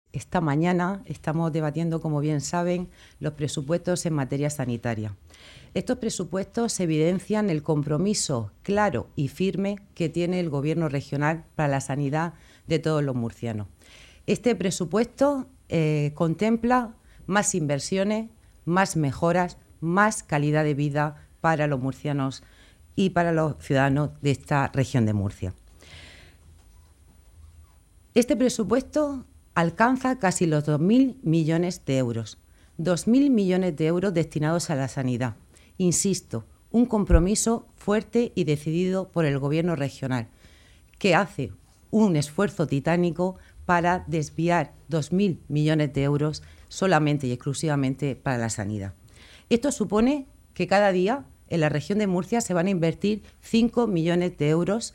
esta mañana estamos debatiendo, como bien saben, los presupuestos en materia sanitaria. Estos presupuestos evidencian el compromiso claro y firme que tiene el Gobierno regional para la sanidad de todos los murcianos. Este presupuesto contempla más inversiones, más mejoras, más calidad de vida para los murcianos y para los ciudadanos de esta región de Murcia. Este presupuesto alcanza casi los 2.000 millones de euros. 2.000 millones de euros destinados a la sanidad. Insisto, un compromiso fuerte y decidido por el Gobierno regional, que hace un esfuerzo titánico para desviar 2.000 millones de euros solamente y exclusivamente para la sanidad. Esto supone que cada día en la región de Murcia se van a invertir 5 millones de euros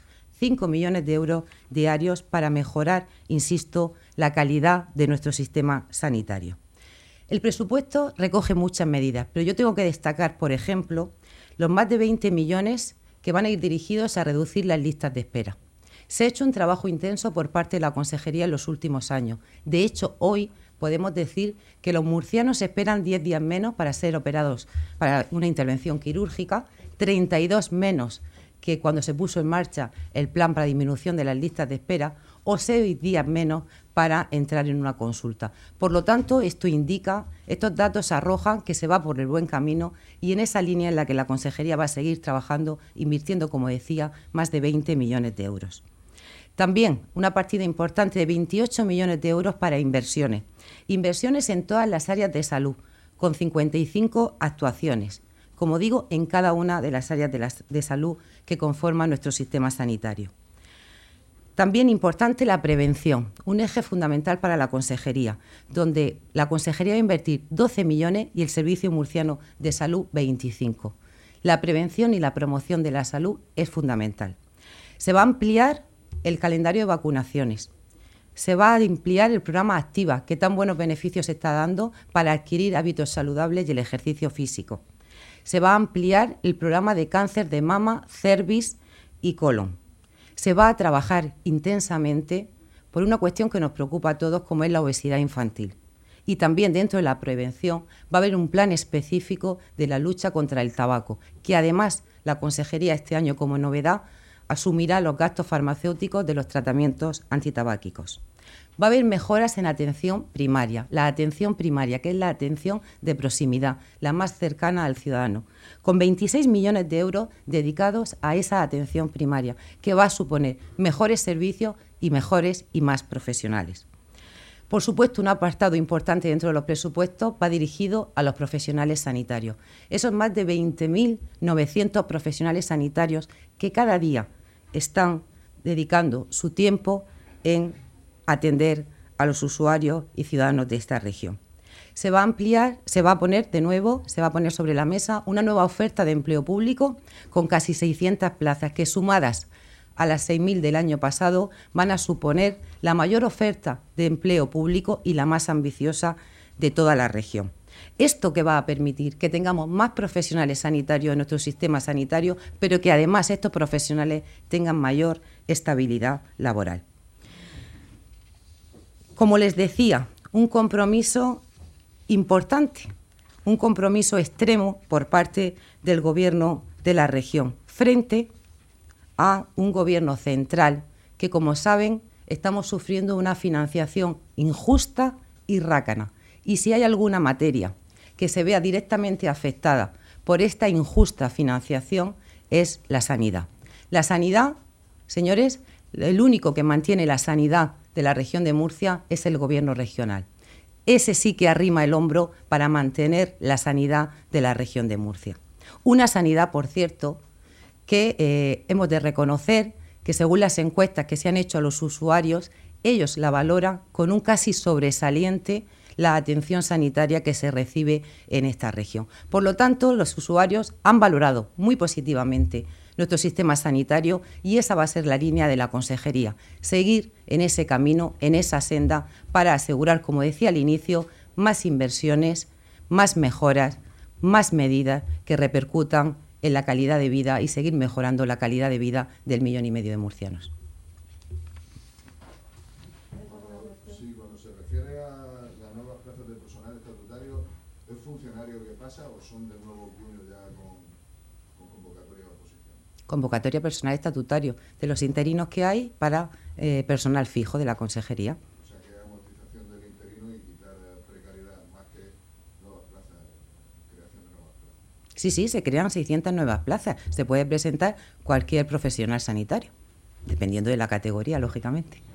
diarios para mejorar, insisto, la calidad de nuestro sistema sanitario. El presupuesto recoge muchas medidas, pero yo tengo que destacar, por ejemplo, los más de 20 millones que van a ir dirigidos a reducir las listas de espera. Se ha hecho un trabajo intenso por parte de la Consejería en los últimos años. De hecho, hoy podemos decir que los murcianos esperan 10 días menos para ser operados para una intervención quirúrgica, 32 menos que cuando se puso en marcha el plan para disminución de las listas de espera, o 6 días menos para entrar en una consulta. Por lo tanto, estos datos arrojan que se va por el buen camino y en esa línea en la que la Consejería va a seguir trabajando, invirtiendo, como decía, más de 20 millones de euros. También una partida importante de 28 millones de euros para inversiones. Inversiones en todas las áreas de salud, con 55 actuaciones, como digo, en cada una de las áreas de salud que conforman nuestro sistema sanitario. También importante la prevención, un eje fundamental para la Consejería, donde la Consejería va a invertir 12 millones y el Servicio Murciano de Salud 25. La prevención y la promoción de la salud es fundamental. Se va a ampliar el calendario de vacunaciones. Se va a ampliar el programa Activa, que tan buenos beneficios está dando para adquirir hábitos saludables y el ejercicio físico. Se va a ampliar el programa de cáncer de mama, cervix y colon. Se va a trabajar intensamente por una cuestión que nos preocupa a todos, como es la obesidad infantil. Y también dentro de la prevención va a haber un plan específico de la lucha contra el tabaco, que además la Consejería este año, como novedad, asumirá los gastos farmacéuticos de los tratamientos antitabáquicos. Va a haber mejoras en atención primaria, la atención primaria, que es la atención de proximidad, la más cercana al ciudadano, con 26 millones de euros dedicados a esa atención primaria, que va a suponer mejores servicios y mejores y más profesionales. Por supuesto, un apartado importante dentro de los presupuestos va dirigido a los profesionales sanitarios. Esos más de 20.900 profesionales sanitarios que cada día están dedicando su tiempo en atender a los usuarios y ciudadanos de esta región. Se va a poner sobre la mesa una nueva oferta de empleo público con casi 600 plazas que, sumadas a las 6.000 del año pasado, van a suponer la mayor oferta de empleo público y la más ambiciosa de toda la región. Esto que va a permitir que tengamos más profesionales sanitarios en nuestro sistema sanitario, pero que además estos profesionales tengan mayor estabilidad laboral. Como les decía, un compromiso importante, un compromiso extremo por parte del Gobierno de la región, frente a un Gobierno central que, como saben, estamos sufriendo una financiación injusta y rácana. Y si hay alguna materia que se vea directamente afectada por esta injusta financiación, es la sanidad. La sanidad, señores, el único que mantiene la sanidad de la región de Murcia es el Gobierno regional. Ese sí que arrima el hombro para mantener la sanidad de la región de Murcia. Una sanidad, por cierto, que hemos de reconocer que según las encuestas que se han hecho a los usuarios, ellos la valoran con un casi sobresaliente la atención sanitaria que se recibe en esta región. Por lo tanto, los usuarios han valorado muy positivamente nuestro sistema sanitario y esa va a ser la línea de la Consejería, seguir en ese camino, en esa senda, para asegurar, como decía al inicio, más inversiones, más mejoras, más medidas que repercutan en la calidad de vida y seguir mejorando la calidad de vida del 1,5 millones de murcianos. Sí, cuando se refiere a funcionario que pasa o son de nuevo cuño ya con convocatoria de oposición? Convocatoria personal estatutario de los interinos que hay para personal fijo de la consejería. O sea, que hay amortización del interino y quitar precariedad, más que nuevas plazas, creación de nuevas plazas. Sí, se crean 600 nuevas plazas. Se puede presentar cualquier profesional sanitario, dependiendo de la categoría, lógicamente.